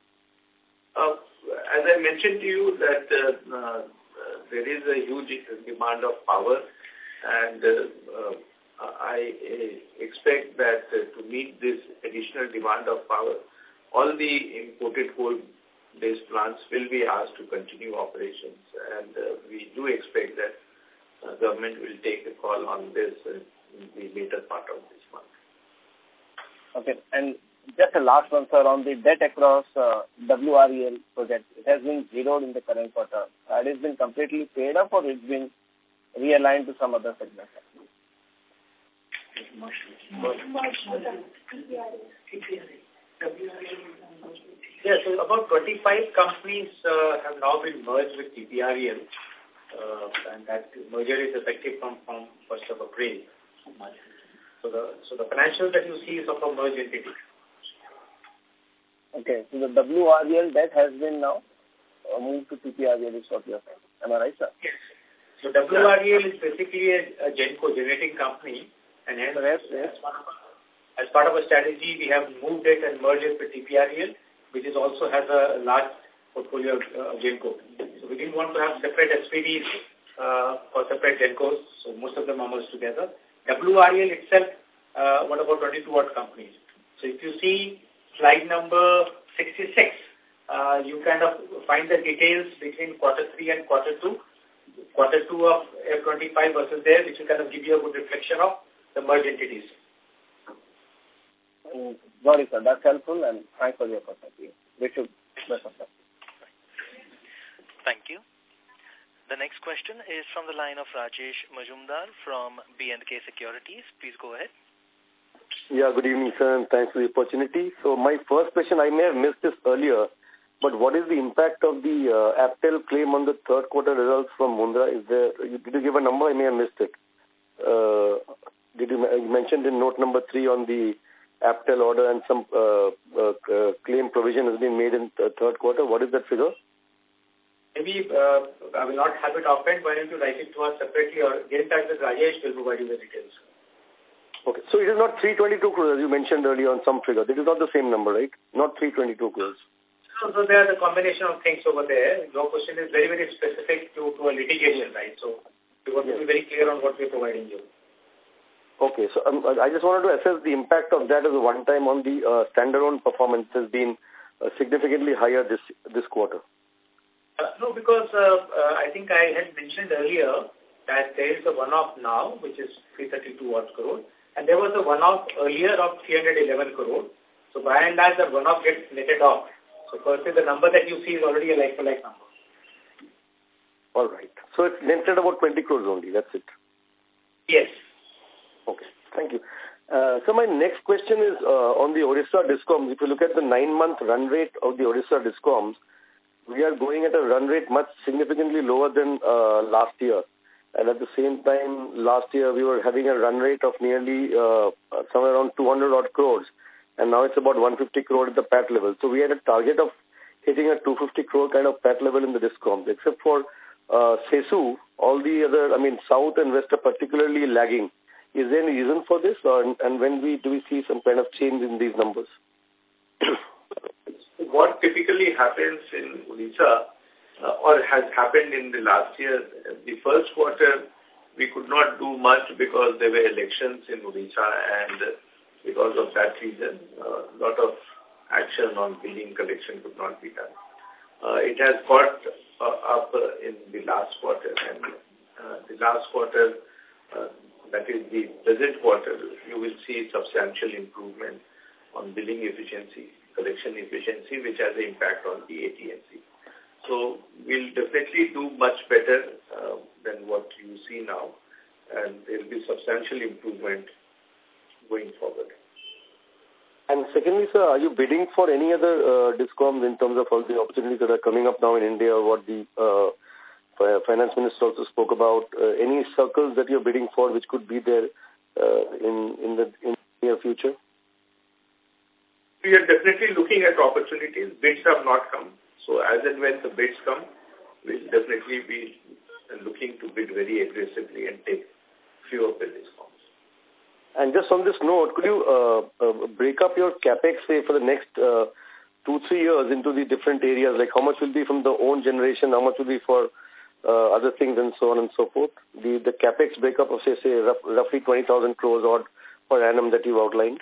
[SPEAKER 1] As I mentioned to you that there is a huge demand of power, and I expect that to meet this additional demand of power, all the imported coal-based plants will be asked to continue operations, and we do expect that government will take a call on this in the later part of this month.
[SPEAKER 10] Okay, and just a last one, sir, on the debt across WREL project. It has been zeroed in the current quarter. It has been completely paid up, or it's been realigned to some other segment?
[SPEAKER 4] Yes, so about 25 companies have now been merged with TPREL, and that merger is effective from 1st of April. So the financials that you see is of a merged entity.
[SPEAKER 10] Okay, so the WREL debt has been now moved to TPREL is what you are saying. Am I right, sir?
[SPEAKER 4] Yes. So WREL is basically a GENCO generating company, and hence as part of a strategy, we have moved it and merged it with TPREL, which is also has a large portfolio of GENCO. So we didn't want to have separate SPVs for separate GENCOs, so most of them are merged together. WREL itself, what about 22 odd companies? So if you see slide number 66, you kind of find the details between quarter 3 and quarter 2. Quarter 2 of F25 versus there, which will kind of give you a good reflection of the merged entities.
[SPEAKER 10] Got it, sir. That's helpful, and thanks for the opportunity. Wish you best of luck.
[SPEAKER 2] Thank you. The next question is from the line of Rajesh Majumdar from B&K Securities. Please go ahead.
[SPEAKER 11] Yeah, good evening, sir, and thanks for the opportunity. So my first question, I may have missed this earlier, but what is the impact of the Aptel claim on the third quarter results from Mundra? Did you give a number? I may have missed it. You mentioned in note number 3 on the Aptel order and some claim provision has been made in the third quarter. What is that figure?
[SPEAKER 4] Maybe I will not have it offhand. Why don't you write it to us separately or get in touch with Rajesh, will provide you the details.
[SPEAKER 11] Okay, so it is not 322 crores as you mentioned earlier on some figure. It is not the same number, right? Not 322 crores.
[SPEAKER 4] So there are the combination of things over there. Your question is very, very specific to a litigation, right? So we want to be very clear on what we're providing you.
[SPEAKER 11] Okay, so I just wanted to assess the impact of that as a one-time on the standalone performance has been significantly higher this quarter.
[SPEAKER 4] No, because I think I had mentioned earlier that there is a one-off now, which is 332 odd crore, and there was a one-off earlier of 311 crore. So by and large, the one-off gets netted off. So firstly, the number that you see is already a like-for-like number.
[SPEAKER 11] All right. So it's netted about 20 crores only, that's it?
[SPEAKER 4] Yes.
[SPEAKER 11] Okay, thank you. So my next question is on the Odisha Discoms. If you look at the 9-month run rate of the Odisha Discoms, we are going at a run rate much significantly lower than last year. And at the same time, last year we were having a run rate of nearly somewhere around 200 odd crores. And now it's about 150 crore at the PAT level. So we had a target of hitting a 250 crore kind of PAT level in the Discoms. Except for CESU, all the other, South and West are particularly lagging. Is there any reason for this, and when do we see some kind of change in these numbers?
[SPEAKER 1] What typically happens in Odisha, or has happened in the last year, the first quarter, we could not do much because there were elections in Odisha, and because of that reason, a lot of action on billing collection could not be done. It has got up in the last quarter, and the last quarter, that is the present quarter, you will see substantial improvement on billing efficiency, collection efficiency, which has an impact on the AT&C. So we'll definitely do much better than what you see now, and there will be substantial improvement going forward.
[SPEAKER 11] And secondly, sir, are you bidding for any other Discoms in terms of all the opportunities that are coming up now in India, or what the Finance Minister also spoke about? Any circles that you're bidding for which could be there in the near future?
[SPEAKER 1] We are definitely looking at opportunities. Bids have not come. So as and when the bids come, we'll definitely be looking to bid very aggressively and take few of the Discoms.
[SPEAKER 11] And just on this note, could you break up your capex, say, for the next 2-3 years into the different areas? Like how much will be from the own generation, how much will be for other things, and so on and so forth? The capex breakup of, say roughly 20,000 crores odd per annum that you've outlined.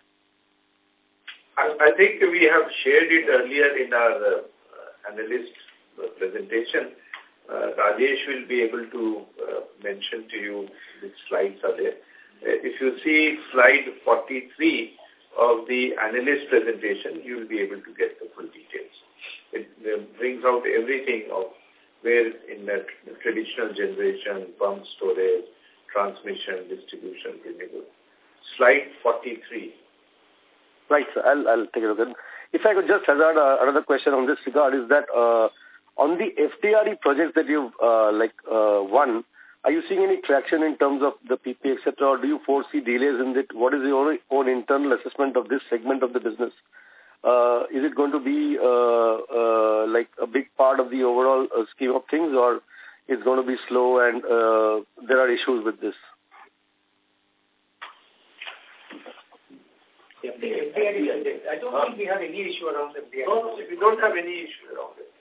[SPEAKER 1] I think we have shared it earlier in our analyst presentation. Rajesh will be able to mention to you which slides are there. If you see slide 43 of the analyst presentation, you will be able to get the full details. It brings out everything of where in that traditional generation, pump storage, transmission, distribution, renewable. Slide 43.
[SPEAKER 11] Right, sir. I'll take a look at it. If I could just hazard another question on this regard, is that on the FDRE projects that you've won, are you seeing any traction in terms of the PP, etc., or do you foresee delays in it? What is your own internal assessment of this segment of the business? Is it going to be a big part of the overall scheme of things, or it's going to be slow and there are issues with this?
[SPEAKER 4] I don't think we have any issue around FDRE.
[SPEAKER 1] No, we don't have any issue around it.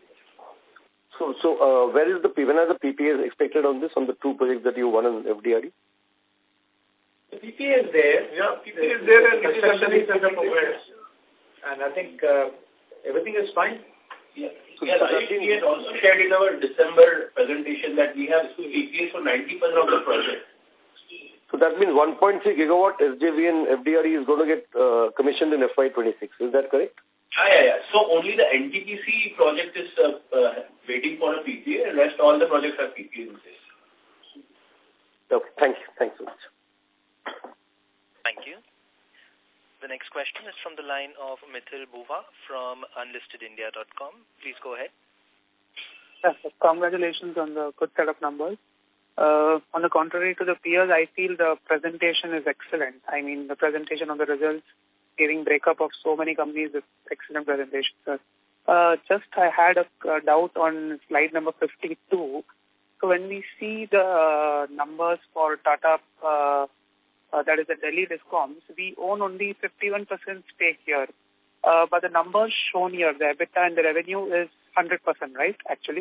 [SPEAKER 11] So when are the PPAs expected on this, on the two projects that you won in FDRE?
[SPEAKER 4] The PPA is there.
[SPEAKER 1] Yeah, PPA is there and
[SPEAKER 4] construction is under progress. And I think everything is fine.
[SPEAKER 12] Yeah. We had also shared in our December presentation that we have PPAs for 90% of the project.
[SPEAKER 11] So that means 1.3 gigawatt SJV and FDRE is going to get commissioned in FY26. Is that correct?
[SPEAKER 12] Yeah. So only the NTPC project is waiting for a PPA, and rest all the projects have PPA in place.
[SPEAKER 11] Okay, thank you. Thanks so much.
[SPEAKER 2] Thank you. The next question is from the line of Mithil Buva from unlistedindia.com. Please go ahead.
[SPEAKER 13] Yes, congratulations on the good set of numbers. On the contrary to the peers, I feel the presentation is excellent. I mean, the presentation of the results, giving breakup of so many companies is excellent presentation, sir. Just I had a doubt on slide number 52. So when we see the numbers for Tata, that is the Delhi Discoms, we own only 51% stake here. But the numbers shown here, the EBITDA and the revenue is 100%, right, actually?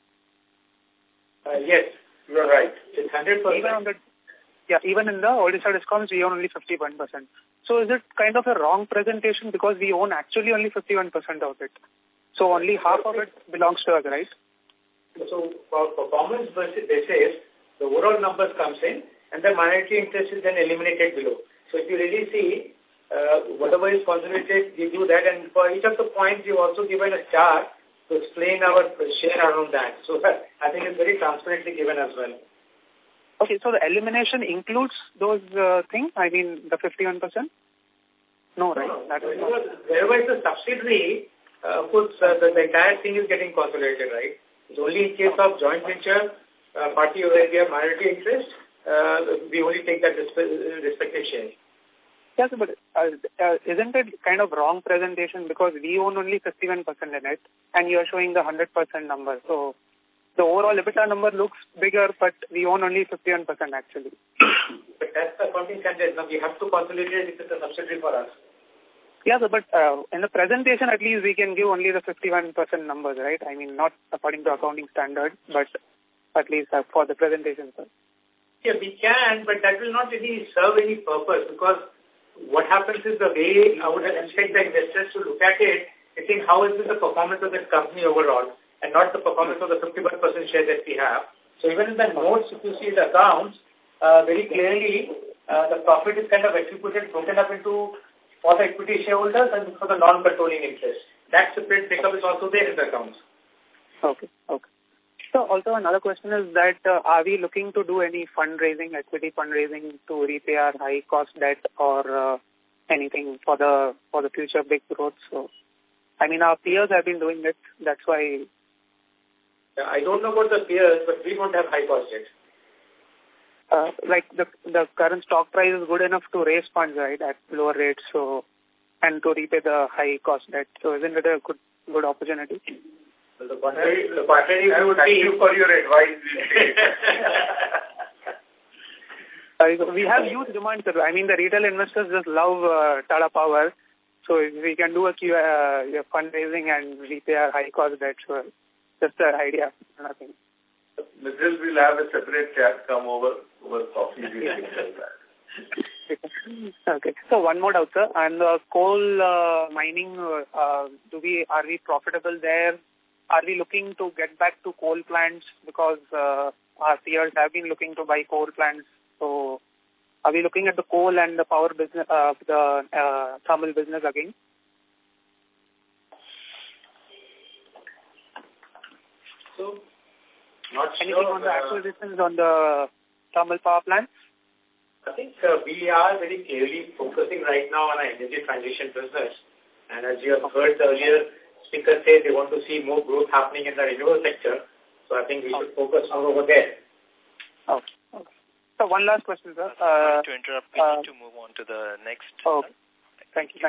[SPEAKER 4] Yes, you are right. It's 100%.
[SPEAKER 13] Even in the Odisha Discoms, we own only 51%. So is it kind of a wrong presentation because we own actually only 51% of it? So only half of it belongs to us, right?
[SPEAKER 4] So for performance basis, the overall numbers comes in and the minority interest is then eliminated below. So if you really see, whatever is consolidated, we do that, and for each of the points you also given a chart to explain our share around that. So I think it's very transparently given as well.
[SPEAKER 13] Okay, so the elimination includes those things? I mean, the 51%? No, right?
[SPEAKER 4] No. Wherever it's a subsidiary, of course, the entire thing is getting consolidated, right? It's only in case of joint venture, party where we have minority interest, we only take that respective share.
[SPEAKER 13] Yes, but isn't it kind of wrong presentation because we own only 51% in it and you are showing the 100% number. So the overall EBITDA number looks bigger, but we own only 51% actually.
[SPEAKER 4] But that's the accounting standard. Now we have to consolidate it with the subsidiary for us.
[SPEAKER 13] Yeah, but in the presentation at least we can give only the 51% numbers, right? I mean, not according to accounting standard, but at least for the presentation, sir.
[SPEAKER 4] Yeah, we can, but that will not really serve any purpose because what happens is the way I would expect the investors to look at it, I think how is this the performance of the company overall and not the performance of the 51% share that we have. So even in the notes, if you see the accounts, very clearly the profit is kind of attributed, broken up into for the equity shareholders and for the non-controlling interest. That separate breakup is also there in the accounts.
[SPEAKER 13] Okay. So also another question is that are we looking to do any fundraising, equity fundraising to repay our high cost debt or anything for the future big growth? So, I mean, our peers have been doing it. That's why.
[SPEAKER 4] I don't know about the peers, but we don't have high cost debt.
[SPEAKER 13] Like the current stock price is good enough to raise funds, right, at lower rates, so and to repay the high cost debt. So isn't it a good opportunity?
[SPEAKER 1] Well, the contrary would be you for your advice.
[SPEAKER 13] We have huge demand, sir. I mean, the retail investors just love Tata Power. So if we can do a fundraising and repay our high cost debt, so just an idea, nothing.
[SPEAKER 1] Mithil will have a separate chat come over coffee.
[SPEAKER 13] Okay. So one more doubt, sir. And the coal mining, are we profitable there? Are we looking to get back to coal plants because our peers have been looking to buy coal plants? So Are we looking at the coal and the power business, the thermal business again?
[SPEAKER 1] So, not
[SPEAKER 13] anything
[SPEAKER 1] sure,
[SPEAKER 13] on the acquisitions on the thermal power plants?
[SPEAKER 4] I think we are very clearly focusing right now on our energy transition business. And as you have heard earlier, speakers say they want to see more growth happening in the renewable sector. So I think we should focus more over there.
[SPEAKER 13] Okay. So one last question, sir.
[SPEAKER 2] To interrupt, we need to move on to the next.
[SPEAKER 13] Okay. Thank you.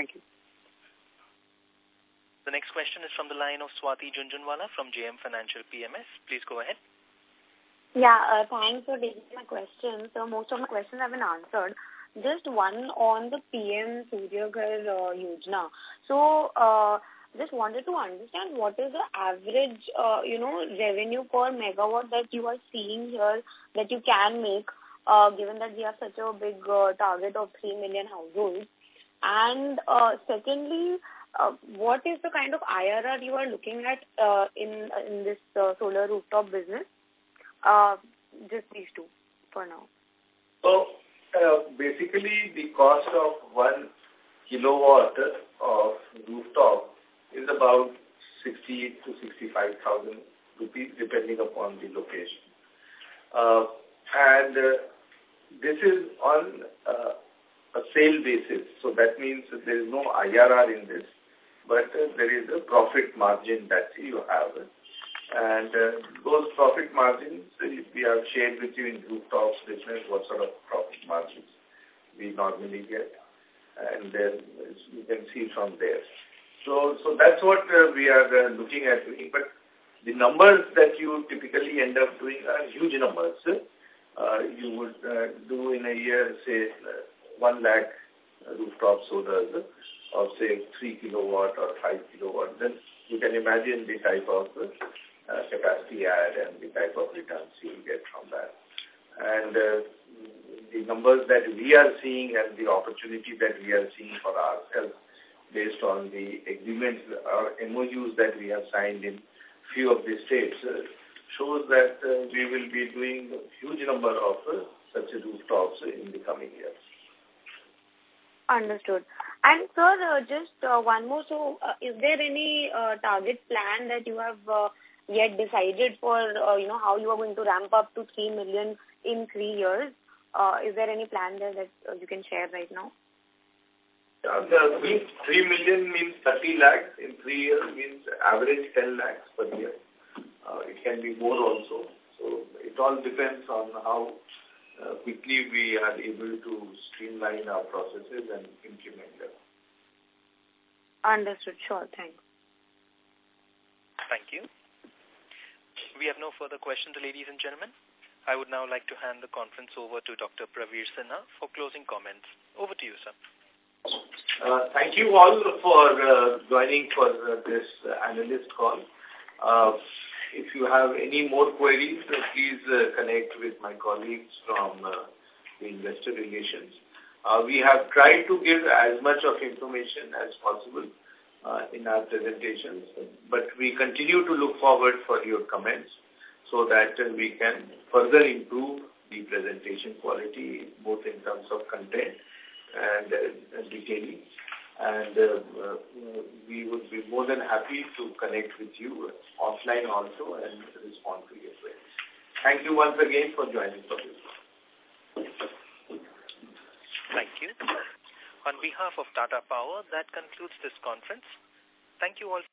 [SPEAKER 2] The next question is from the line of Swati Junjunwala from JM Financial PMS. Please go ahead.
[SPEAKER 14] Yeah, thanks for taking my question. So most of my questions have been answered. Just one on the PM Surya Ghar Yojana. So just wanted to understand what is the average, revenue per megawatt that you are seeing here that you can make, given that we have such a big target of 3 million households. And secondly, what is the kind of IRR you are looking at in this solar rooftop business? Just these two for now.
[SPEAKER 1] So, basically the cost of 1 kilowatt of rooftop is about 60 to 65,000 rupees depending upon the location. And this is on a sale basis. So that means that there is no IRR in this, but there is a profit margin that you have. And those profit margins, we have shared with you in rooftop business what sort of profit margins we normally get. And then you can see from there. So that's what we are looking at doing. But the numbers that you typically end up doing are huge numbers. You would do in a year, say, 1 lakh rooftop solar of, say, 3 kilowatt or 5 kilowatt. Then you can imagine the type of capacity add and the type of returns you will get from that. And the numbers that we are seeing and the opportunity that we are seeing for ourselves based on the agreements or MOUs that we have signed in few of the states shows that we will be doing a huge number of such rooftops in the coming years.
[SPEAKER 14] Understood. And sir, just one more. So, is there any target plan that you have yet decided for, how you are going to ramp up to 3 million in 3 years? Is there any plan there that you can share right now?
[SPEAKER 1] 3 million means 30 lakhs. In 3 years means average 10 lakhs per year. It can be more also. So it all depends on how quickly we are able to streamline our processes and implement them.
[SPEAKER 14] Understood. Sure. Thanks.
[SPEAKER 2] Thank you. We have no further questions, ladies and gentlemen. I would now like to hand the conference over to Dr. Praveer Sinha for closing comments. Over to you, sir.
[SPEAKER 1] Thank you all for joining for this analyst call. If you have any more queries, please connect with my colleagues from the investor relations. We have tried to give as much of information as possible in our presentations, but we continue to look forward for your comments so that we can further improve the presentation quality, both in terms of content and detailing. And we would be more than happy to connect with you offline also and respond to your queries. Thank you once again for joining for this.
[SPEAKER 2] Thank you. On behalf of Tata Power, that concludes this conference. Thank you all.